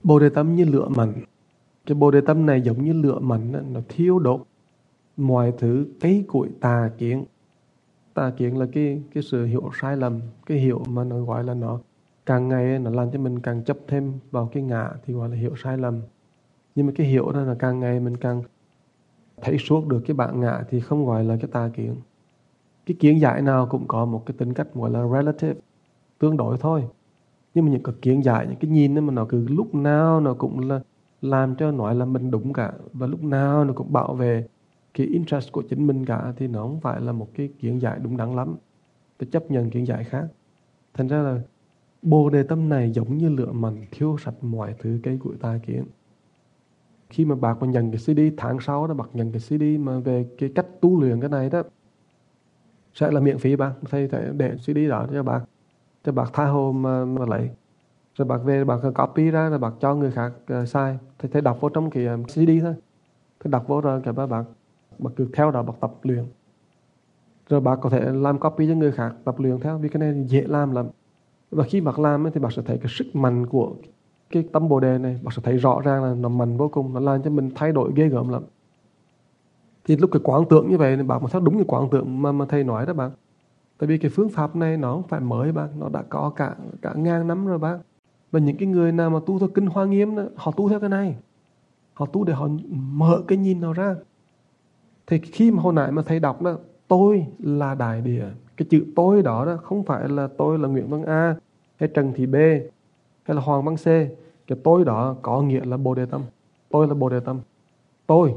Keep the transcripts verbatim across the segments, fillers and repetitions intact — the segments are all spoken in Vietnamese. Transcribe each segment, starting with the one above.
Bồ đề tâm như lửa mạnh. Cái bồ đề tâm này giống như lửa mạnh đó, nó thiêu đốt mọi thứ cây củi tà kiến. Tà kiến là cái cái sự hiểu sai lầm, cái hiểu mà nó gọi là nó càng ngày nó làm cho mình càng chấp thêm vào cái ngã thì gọi là hiểu sai lầm. Nhưng mà cái hiểu đó là càng ngày mình càng thấy suốt được cái bản ngã thì không gọi là cái tà kiến. Cái kiến giải nào cũng có một cái tính cách gọi là relative, tương đối thôi. Nhưng mà những cái kiến giải, những cái nhìn đó mà nó cứ lúc nào nó cũng là làm cho nói là mình đúng cả, và lúc nào nó cũng bảo vệ cái interest của chính mình cả, thì nó không phải là một cái kiến giải đúng đắn lắm. Tôi chấp nhận kiến giải khác. Thành ra là bồ đề tâm này giống như lửa mạnh thiêu sạch mọi thứ cây củi tà kiến. Khi mà bạn mà nhận cái xê đê tháng sau đó, bạn nhận cái xê đê mà về cái cách tu luyện cái này đó, sẽ là miễn phí bạn. Thầy sẽ để xê đê đó cho bạn, cho bạn tha hồ mà, mà lấy. Rồi bạn về bạn copy ra rồi bạn cho người khác uh, xài. Thầy, thầy đọc vô trong cái um, xê đê thôi. Thầy đọc vô rồi cái bạn, bạn, bạn cứ theo đó bạn tập luyện. Rồi bạn có thể làm copy cho người khác tập luyện theo, vì cái này dễ làm lắm. Và khi bạn làm thì bạn sẽ thấy cái sức mạnh của cái tâm bồ đề này, bạn sẽ thấy rõ ràng là nó mạnh vô cùng, nó làm cho mình thay đổi ghê gớm lắm. Thì lúc cái quán tưởng như vậy thì bạn mà theo đúng cái quán tưởng mà, mà thầy nói đó bạn. Tại vì cái phương pháp này nó không phải mới bạn, nó đã có cả cả ngàn năm rồi bạn. Và những cái người nào mà tu theo kinh Hoa Nghiêm đó, họ tu theo cái này. Họ tu để họ mở cái nhìn nào ra. Thì khi mà hồi nãy mà thầy đọc đó, tôi là Đại Địa, cái chữ tôi đó, đó không phải là tôi là Nguyễn Văn A hay Trần Thị B hay là Hoàng Văn C. Cái tôi đó có nghĩa là Bồ Đề Tâm. Tôi là Bồ Đề Tâm. Tôi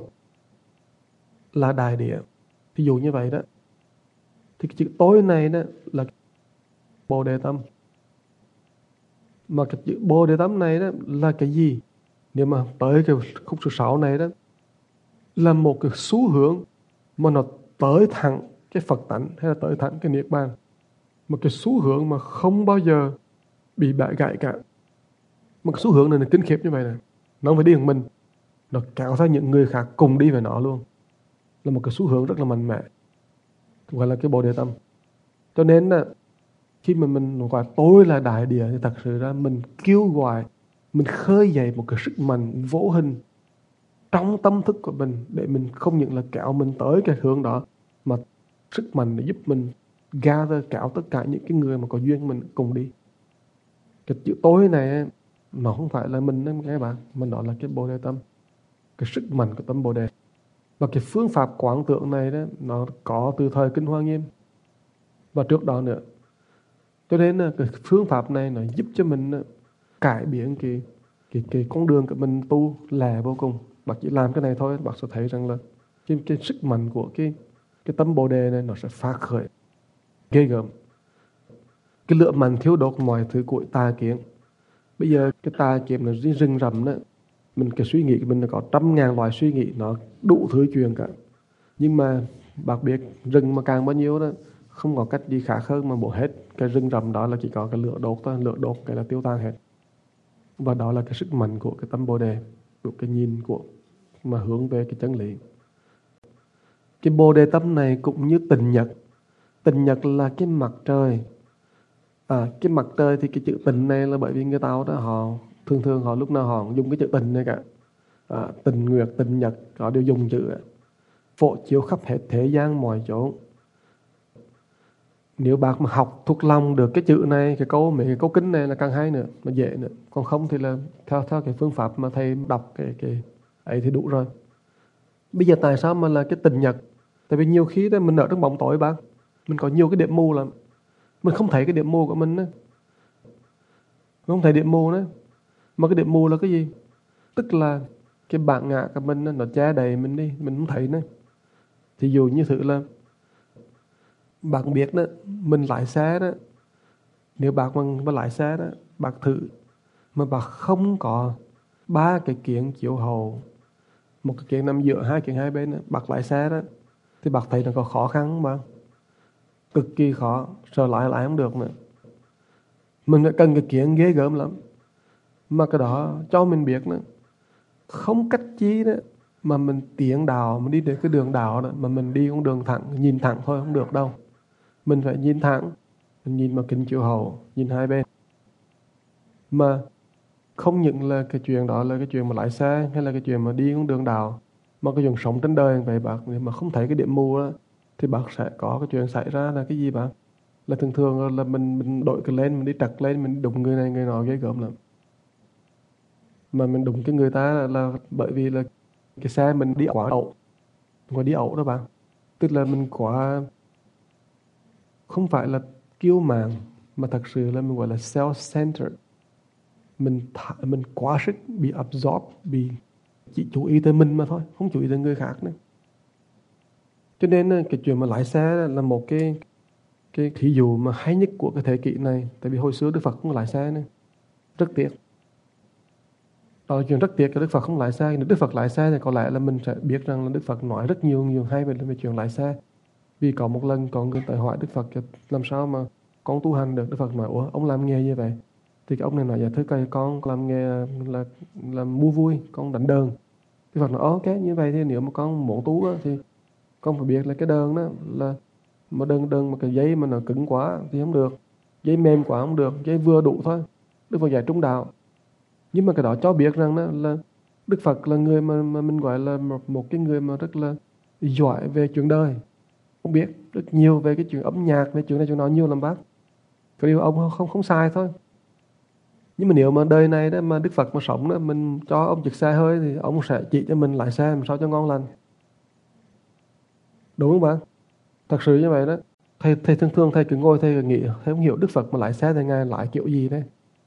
là Đại Địa. Ví dụ như vậy đó. Thì cái chữ tôi này đó là Bồ Đề Tâm. Mà cái chữ Bồ Đề Tâm này đó là cái gì? Nếu mà tới cái khúc số sáu này đó, là một cái xu hướng mà nó tới thẳng cái Phật tánh hay là tới thẳng cái Niết Bàn. Một cái xu hướng mà không bao giờ bị bẻ gãy cả. Một cái xu hướng này là kinh khiếp như vậy này. Nó không phải đi một mình, nó kéo theo những người khác cùng đi với nó luôn. Là một cái xu hướng rất là mạnh mẽ, gọi là cái Bồ Đề Tâm. Cho nên là khi mà mình gọi tôi là Đại Địa thì thật sự ra mình kêu gọi, mình khơi dậy một cái sức mạnh vô hình trong tâm thức của mình, để mình không những là kéo mình tới cái hướng đó, mà sức mạnh để giúp mình gather, kéo tất cả những cái người mà có duyên mình cùng đi. Cái chữ tôi này nó không phải là mình đó các bạn, mà nó là cái Bồ Đề Tâm, cái sức mạnh của tâm Bồ Đề. Và cái phương pháp quán tưởng này đó, nó có từ thời Kinh Hoa Nghiêm và trước đó nữa. Cho nên là cái phương pháp này nó giúp cho mình cải biến cái cái cái con đường của mình tu lẻ vô cùng. Bạn chỉ làm cái này thôi, bạn sẽ thấy rằng là cái, cái sức mạnh của cái cái tâm Bồ Đề này nó sẽ phát khởi ghê gớm. Cái lửa mạnh thiêu đốt mọi thứ của tà kiến. Bây giờ cái tà kiến nó rừng rậm đó, mình cái suy nghĩ của mình là có trăm ngàn loại suy nghĩ, nó đủ thứ chuyện cả. Nhưng mà bạn biết rừng mà càng bao nhiêu đó, không có cách gì khác hơn mà bổ hết cái rừng rậm đó là chỉ có cái lửa đốt thôi, lửa đốt cái là tiêu tan hết. Và đó là cái sức mạnh của cái tâm Bồ Đề, của cái nhìn của mà hướng về cái chân lý. Cái Bồ Đề tâm này cũng như tình nhật. Tình nhật là cái mặt trời. À, cái mặt trời thì cái chữ tình này là bởi vì người Tàu đó họ thường thường họ lúc nào họ dùng cái chữ tình này cả. À, tình nguyệt, tình nhật họ đều dùng chữ phổ chiếu khắp hết thế gian mọi chỗ. Nếu bạn mà học thuộc lòng được cái chữ này, cái câu mấy cái câu kinh này là càng hay nữa, mà dễ nữa. Còn không thì là theo theo cái phương pháp mà thầy đọc cái cái ấy thì đủ rồi. Bây giờ tại sao mà là cái tình nhật? Tại vì nhiều khi đó mình ở trong bóng tối bạn, mình có nhiều cái điểm mù lắm, mình không thấy cái điểm mù của mình nữa. Mình không thấy điểm mù nữa. Mà cái điểm mù là cái gì? Tức là cái bản ngã của mình nó che đầy mình đi, mình không thấy nữa. Thì dù như thử là bạn biết đó, mình lái xe đó, nếu bạn mà lái xe đó, bạn thử mà bạn không có ba cái kiếng chiếu hậu, một cái kiếng nằm giữa, hai kiếng hai bên đó, bạn lái xe đó, thì bạn thấy nó có khó khăn không bạn? Cực kỳ khó, sợ lái lái không được nữa. Mình cần cái kiếng ghê gớm lắm. Mà cái đó cho mình biết nữa, không cách chi đó mà mình tiến đạo, mình đi đến cái đường đạo đó, mà mình đi con đường thẳng, nhìn thẳng thôi không được đâu. Mình phải nhìn thẳng, mình nhìn vào kính chiếu hậu, nhìn hai bên. Mà Không những là cái chuyện đó là cái chuyện mà lái xe hay là cái chuyện mà đi con đường đào, mà cái chuyện sống trên đời vậy bác, nếu mà không thấy cái điểm mù đó thì bác sẽ có cái chuyện xảy ra là cái gì bác? Là thường thường là mình mình đội cái lên, mình đi trật lên, mình đụng người này người nọ ghê gớm lắm. Mà mình đụng cái người ta là, là bởi vì là cái xe mình đi quá ẩu, không phải đi ẩu đó bạn. Tức là mình quá, không phải là kiêu mạn, mà thật sự là mình gọi là self-centered. Mình thả, mình quá sức bị absorb, bị chỉ chú ý tới mình mà thôi, không chú ý tới người khác nữa. Cho nên cái chuyện mà lái xe là một cái cái thí dụ mà hay nhất của cái thế kỷ này. Tại vì hồi xưa Đức Phật không lái xe nữa, rất tiếc. Đó là chuyện rất tiếc, cái Đức Phật không lái xe. Nếu Đức Phật lái xe thì có lẽ là mình sẽ biết rằng là Đức Phật nói rất nhiều nhiều hay về, về chuyện lái xe. Vì có một lần có người tới hỏi Đức Phật làm sao mà con tu hành được. Đức Phật nói, ủa ông làm nghề như vậy? Thì cái ông này nói, dạ thưa cây, con làm nghề là làm mua vui, con đánh đờn. Đức Phật nói, ok, như vậy thì nếu mà con muốn tu á, thì con phải biết là cái đờn đó là mà đơn đơn mà cái dây mà nó cứng quá thì không được, dây mềm quá không được, dây vừa đủ thôi. Đức Phật dạy trung đạo. Nhưng mà cái đó cho biết rằng đó là Đức Phật là người mà, mà mình gọi là một, một cái người mà rất là giỏi về chuyện đời, không biết rất nhiều về cái chuyện âm nhạc, về chuyện này chuyện đó nhiều lắm bác. Cái điều ông không không sai thôi. Nhưng mà nếu mà đời này đó mà Đức Phật mà sống đó, mình cho ông chiếc xe hơi thì ông sẽ chỉ cho mình lái xe làm sao cho ngon lành, đúng không bạn? Thật sự như vậy đó. Thầy, thầy thường thường thầy cứ ngồi thầy cứ nghĩ, thầy không hiểu Đức Phật mà lái xe thì Ngài lái kiểu gì đấy.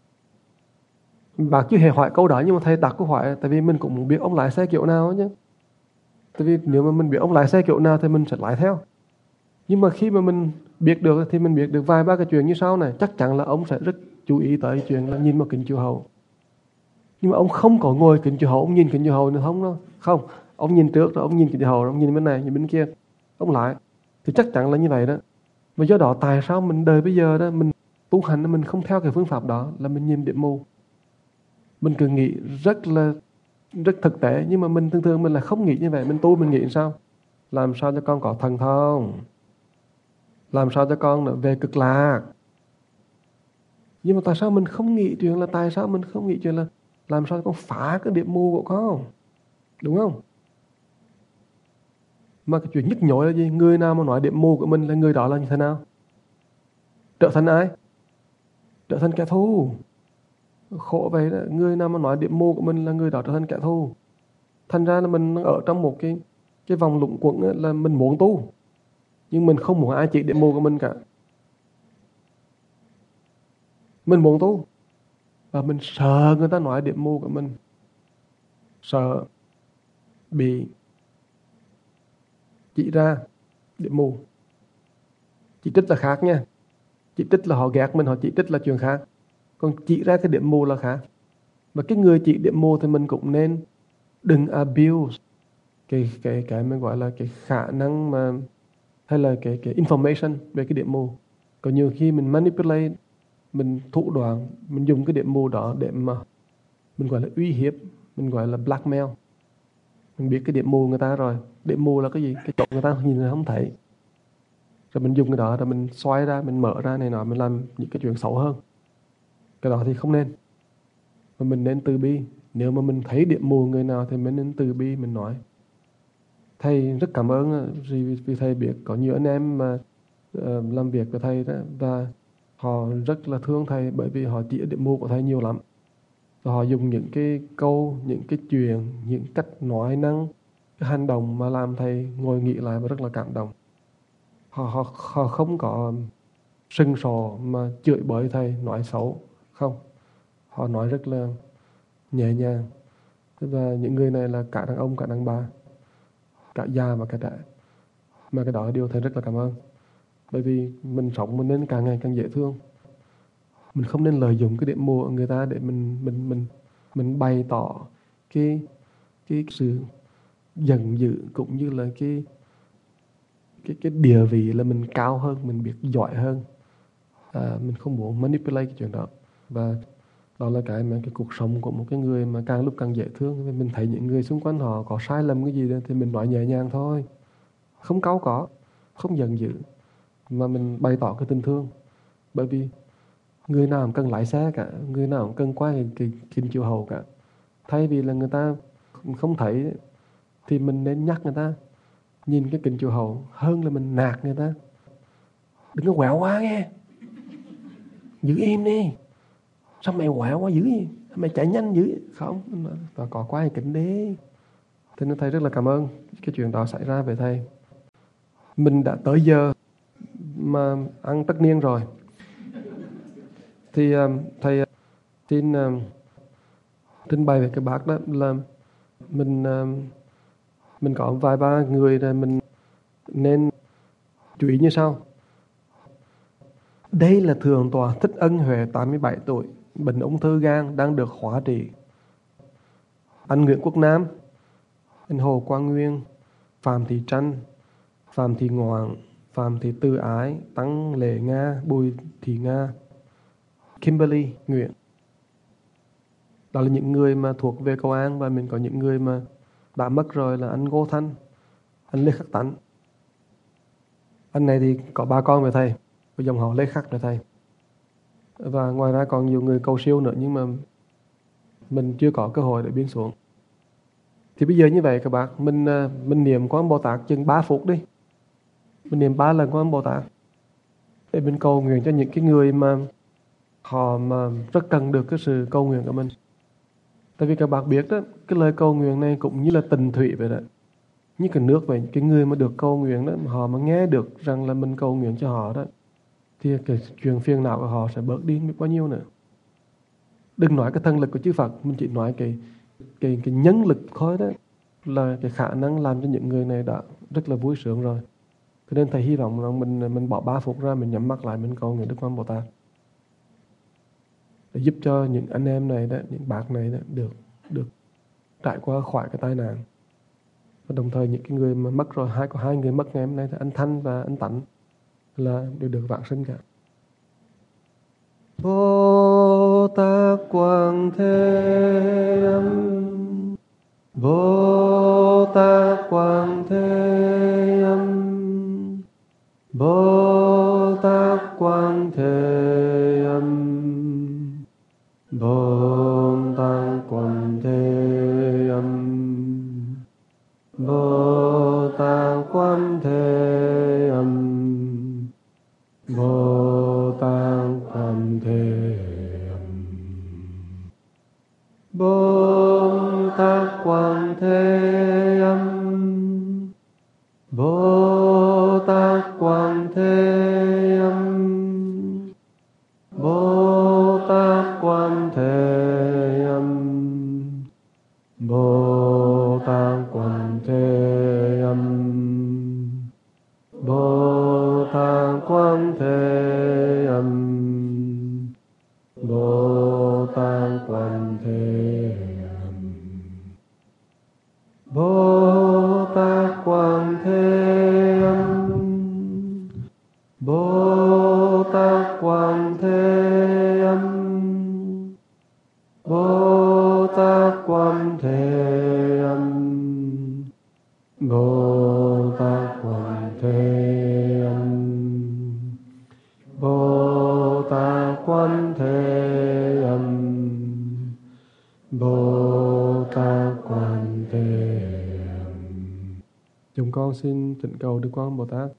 Bác chưa hề hỏi câu đó, nhưng mà thầy đặt câu hỏi tại vì mình cũng muốn biết ông lái xe kiểu nào chứ. Tại vì nếu mà mình biết ông lái xe kiểu nào thì mình sẽ lái theo. Nhưng mà khi mà mình biết được thì mình biết được vài ba cái chuyện như sau này. Chắc chắn là ông sẽ rất chú ý tới chuyện là nhìn vào kính chiếu hậu. Nhưng mà ông không có ngồi kính chiếu hậu, ông nhìn kính chiếu hậu nữa không đâu. Không, ông nhìn trước rồi ông nhìn kính chiếu hậu, ông nhìn bên này, nhìn bên kia, ông lái. Thì chắc chắn là như vậy đó. Và do đó tại sao mình đời bây giờ đó, mình tu hành mình không theo cái phương pháp đó, là mình nhìn điểm mù. Mình cứ nghĩ rất là rất thực tế, nhưng mà mình thường thường mình là không nghĩ như vậy. Mình tu mình nghĩ sao? Làm sao cho con có thần thông, làm sao cho con về cực lạc. Nhưng mà tại sao mình không nghĩ chuyện là tại sao mình không nghĩ chuyện là làm sao cho con phá cái điểm mù của con, đúng không? Mà cái chuyện nhức nhối là gì? Người nào mà nói điểm mù của mình là người đó là như thế nào? Trở thành ai? Trở thành kẻ thù. Khổ vậy đó. Người nào mà nói điểm mù của mình là người đó trở thành kẻ thù. Thành ra là mình ở trong một cái cái vòng luẩn quẩn là mình muốn tu, nhưng mình không muốn ai chỉ điểm mù của mình cả. Mình muốn tu và mình sợ người ta nói điểm mù của mình, sợ bị chỉ ra điểm mù. Chỉ trích là khác nha. Chỉ trích là họ ghét mình, họ chỉ trích là chuyện khác. Còn chỉ ra cái điểm mù là khác. Và cái người chỉ điểm mù thì mình cũng nên đừng abuse cái cái cái mình gọi là cái khả năng mà hay là cái cái information về cái điểm mù. Có nhiều khi mình manipulate, mình thủ đoạn, mình dùng cái điểm mù đó để mà mình gọi là uy hiếp, mình gọi là blackmail. Mình biết cái điểm mù người ta rồi. Điểm mù là cái gì? Cái chỗ người ta nhìn là không thấy. Rồi mình dùng cái đó, rồi mình xoay ra, mình mở ra này nọ, mình làm những cái chuyện xấu hơn. Cái đó thì không nên. Mà mình nên từ bi. Nếu mà mình thấy điểm mù người nào thì mình nên từ bi, mình nói. Thầy rất cảm ơn vì thầy biết có nhiều anh em mà uh, làm việc với thầy đó, và họ rất là thương thầy bởi vì họ chỉ điểm mù của thầy nhiều lắm. Và họ dùng những cái câu, những cái chuyện, những cách nói năng, cái hành động mà làm thầy ngồi nghĩ lại và rất là cảm động. Họ, họ, họ không có sừng sò mà chửi bới thầy, nói xấu. Không. Họ nói rất là nhẹ nhàng. Và những người này là cả đàn ông, cả đàn bà, cả già và cả trẻ. Mà cái đó là điều thầy rất là cảm ơn. Bởi vì mình sống mình nên càng ngày càng dễ thương. Mình không nên lợi dụng cái điểm mù của người ta để mình mình mình mình bày tỏ cái cái sự giận dữ, cũng như là cái cái cái địa vị là mình cao hơn, mình biết giỏi hơn. À, mình không muốn manipulate cái chuyện đó. Và đó là cái mà cái cuộc sống của một cái người mà càng lúc càng dễ thương. Mình thấy những người xung quanh họ có sai lầm cái gì đó thì mình nói nhẹ nhàng thôi, không cáu có, không giận dữ, mà mình bày tỏ cái tình thương. Bởi vì Người nào cũng cần lái xe cả, người nào cũng cần qua cái, cái kính chiếu hậu cả. Thay vì là người ta không thấy thì mình nên nhắc người ta nhìn cái kính chiếu hậu hơn là mình nạt người ta. Đừng có quẹo quá nghe, giữ im đi, sao mày quẹo quá dữ vậy, mày chạy nhanh dữ vậy? Không, và có qua cái kính đi. Thế nên thầy rất là cảm ơn cái chuyện đó xảy ra về thầy. Mình đã tới giờ mà ăn tất niên rồi, thì uh, thầy uh, xin uh, trình bày về cái bác đó là mình uh, mình có vài ba người là mình nên chú ý như sau. Đây là Thượng tọa Thích Ân Huệ, tám mươi bảy tuổi, bệnh ung thư gan, đang được hóa trị. Anh Nguyễn Quốc Nam, anh Hồ Quang Nguyên, Phạm Thị Tranh, Phạm Thị Ngoạn, Phạm Thị Tư Ái, Tăng Lệ Nga, Bùi Thị Nga, Kimberly Nguyễn. Đó là những người mà thuộc về Cầu An. Và mình có những người mà đã mất rồi là anh Ngô Thanh, anh Lê Khắc Tánh. Anh này thì có ba con với thầy, với dòng họ Lê Khắc với thầy. Và ngoài ra còn nhiều người cầu siêu nữa, nhưng mà mình chưa có cơ hội để biên xuống. Thì bây giờ như vậy các bạn, mình mình niệm Quan Bồ Tát chừng ba phút đi. Mình niệm ba lần Quan Bồ Tát để mình cầu nguyện cho những cái người mà họ mà rất cần được cái sự cầu nguyện của mình. Tại vì các bạn biết đó, cái lời cầu nguyện này cũng như là tình thủy vậy đó, như cái nước vậy. Cái người mà được cầu nguyện đó, họ mà nghe được rằng là mình cầu nguyện cho họ đó, thì cái chuyện phiền não của họ sẽ bớt đi biết bao nhiêu nữa. Đừng nói cái thần lực của chư Phật, mình chỉ nói cái cái cái nhân lực thôi đó, là cái khả năng làm cho những người này đã rất là vui sướng rồi. Cho nên thầy hy vọng rằng mình mình bỏ ba phút ra, mình nhắm mắt lại, mình cầu nguyện Đức Quan Bồ Tát để giúp cho những anh em này đó, những bác này đó, được được trải qua khỏi cái tai nạn. Và đồng thời những cái người mà mất rồi, hai có hai người mất ngày hôm nay, anh Thanh và anh Tánh, là đều được vãng sinh cả. Bồ Tát Quang Thế Âm, Bồ Tát Quang Thế Âm, Bồ Tát Quang Thế Âm, Bồ Tát Quang Thế Âm, Bồ Tát Quang Thế Âm, Bồ Tát Quang Thế Âm, Bồ Tát Quang Thế Âm, Bồ Tát Quang Thế Âm, Bồ Tát Quang Thế Âm, Bồ Tát Quang Thế Âm, Bồ Tát Quang Thế Âm, Bồ Tát Quang Thế Âm, Bồ Tát Quang Thế Âm, Bồ Tát Quang Thế Âm, Bồ Tát Quang Thế Âm, Bồ Tát Quang Thế Âm, Bồ Tát Quang Thế Âm, Bồ Tát Quang Thế Âm. Chúng con xin thỉnh cầu Đức Quang Bồ Tát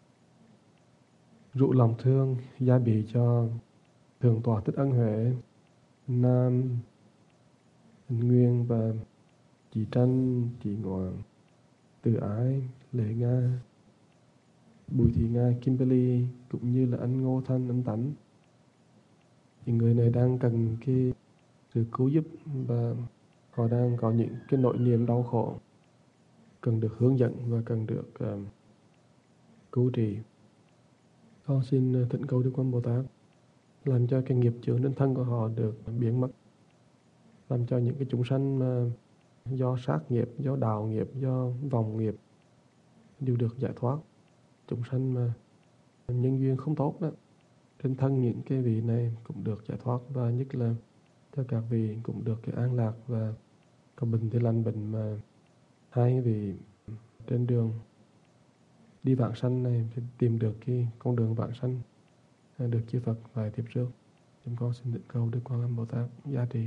rủ lòng thương gia bị cho Thượng tọa Thích Ân Huệ, Nam, anh Nguyên và chị Tranh, chị Ngoạn, Từ Ái, Lệ Nga, Bùi Thị Nga, Kimberly, cũng như là anh Ngô Thanh, anh Tánh. Những người này đang cần cái sự cứu giúp và họ đang có những cái nỗi niềm đau khổ, cần được hướng dẫn và cần được uh, cứu trị. Con xin thỉnh cầu Đức Quan Bồ Tát làm cho cái nghiệp chướng đến thân của họ được biến mất, làm cho những cái chúng sanh mà do sát nghiệp, do đạo nghiệp, do vòng nghiệp đều được giải thoát. Chúng sanh mà nhân duyên không tốt đó, trên thân những cái vị này cũng được giải thoát, và nhất là cho các vị cũng được cái an lạc và có bệnh thì lành bệnh, mà hai vị trên đường đi vãng sanh này thì tìm được cái con đường vãng sanh được chư Phật vài tiếp trước. Chúng con xin được cầu Đức Quan Âm Bồ Tát gia trì.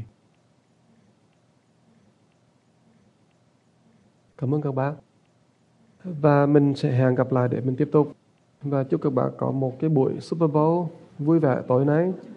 Cảm ơn các bác. Và mình sẽ hẹn gặp lại để mình tiếp tục. Và chúc các bạn có một cái buổi Super Bowl vui vẻ tối nay.